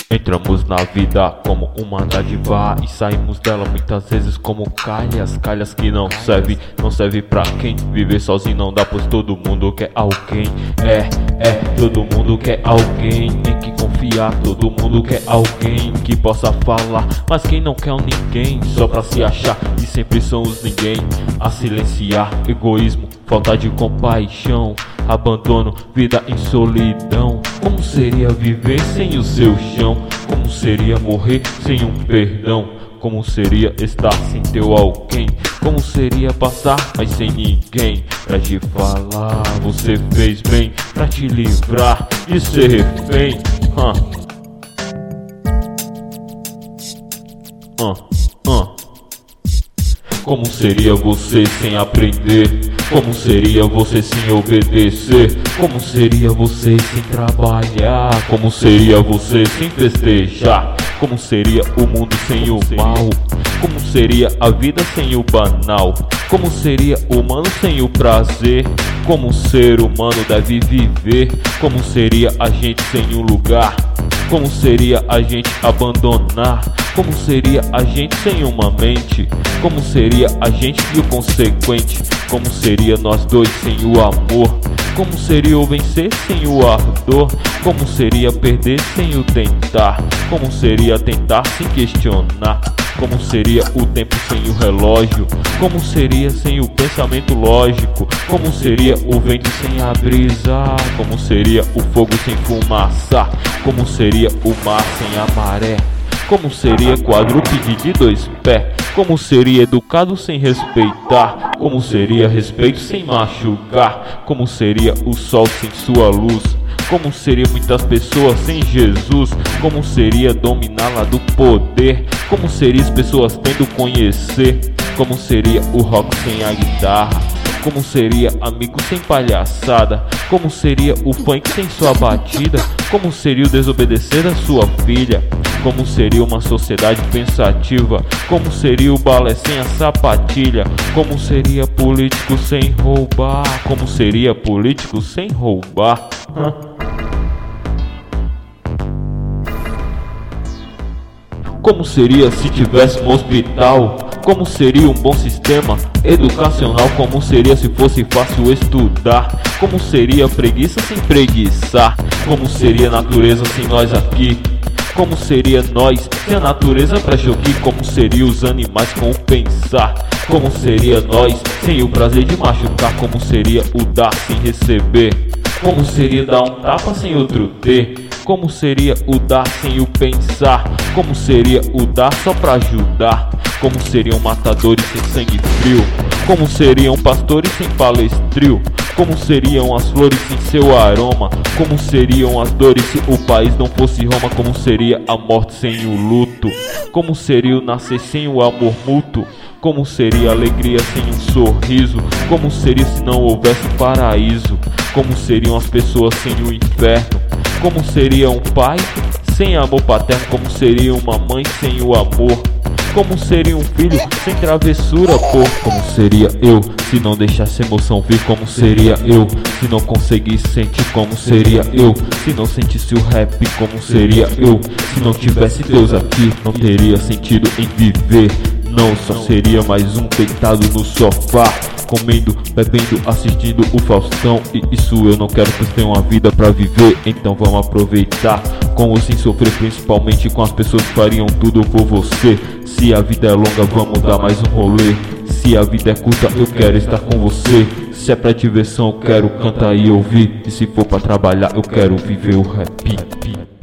Entramos na vida como uma dádiva e saímos dela muitas vezes como calhas que não serve pra quem viver sozinho não dá, pois todo mundo quer alguém. Todo mundo quer alguém em que confiar, todo mundo quer alguém que possa falar, mas quem não quer ninguém só pra se achar e sempre são os ninguém a silenciar. Egoísmo, falta de compaixão, abandono, vida em solidão. Como seria viver sem o seu chão? Como seria morrer sem um perdão? Como seria estar sem teu alguém? Como seria passar, mas sem ninguém pra te falar? Você fez bem pra te livrar de ser refém. Como seria você sem aprender? Como seria você sem obedecer? Como seria você sem trabalhar? Como seria você sem festejar? Como seria o mundo sem o mal? Como seria a vida sem o banal? Como seria o humano sem o prazer? Como o ser humano deve viver? Como seria a gente sem um lugar? Como seria a gente abandonar? Como seria a gente sem uma mente? Como seria a gente e o consequente? Como seria nós dois sem o amor? Como seria o vencer sem o ardor? Como seria perder sem o tentar? Como seria tentar sem questionar? Como seria o tempo sem o relógio? Como seria sem o pensamento lógico? Como seria o vento sem a brisa? Como seria o fogo sem fumaça? Como seria o mar sem a maré? Como seria quadrúpede de dois pés? Como seria educado sem respeitar? Como seria respeito sem machucar? Como seria o sol sem sua luz? Como seria muitas pessoas sem Jesus? Como seria dominá-la do poder? Como seria as pessoas tendo conhecer? Como seria o rock sem a guitarra? Como seria amigo sem palhaçada? Como seria o funk sem sua batida? Como seria o desobedecer da sua filha? Como seria uma sociedade pensativa? Como seria o balé sem a sapatilha? Como seria político sem roubar? Como seria político sem roubar? Como seria se tivesse um hospital? Como seria um bom sistema educacional? Como seria se fosse fácil estudar? Como seria preguiça sem preguiçar? Como seria a natureza sem nós aqui? Como seria nós sem a natureza pra choque? Como seria os animais com o pensar? Como seria nós sem o prazer de machucar? Como seria o dar sem receber? Como seria dar um tapa sem outro ter? Como seria o dar sem o pensar? Como seria o dar só pra ajudar? Como seriam matadores sem sangue frio? Como seriam pastores sem palestril? Como seriam as flores sem seu aroma? Como seriam as dores se o país não fosse Roma? Como seria a morte sem o luto? Como seria o nascer sem o amor mútuo? Como seria a alegria sem um sorriso? Como seria se não houvesse paraíso? Como seriam as pessoas sem o inferno? Como seria um pai sem amor paterno? Como seria uma mãe sem o amor? Como seria um filho sem travessura, pô? Como seria eu se não deixasse a emoção vir? Como seria eu se não conseguisse sentir? Como seria eu se não sentisse o rap? Como seria eu se não tivesse Deus aqui? Não teria sentido em viver. Não, só seria mais um deitado no sofá, comendo, bebendo, assistindo o Faustão. E isso eu não quero, pois tenho uma vida pra viver. Então vamos aproveitar, com ou sem sofrer, principalmente com as pessoas que fariam tudo por você. Se a vida é longa, vamos dar mais um rolê. Se a vida é curta, eu quero estar com você. Se é pra diversão, eu quero cantar e ouvir. E se for pra trabalhar, eu quero viver o rap.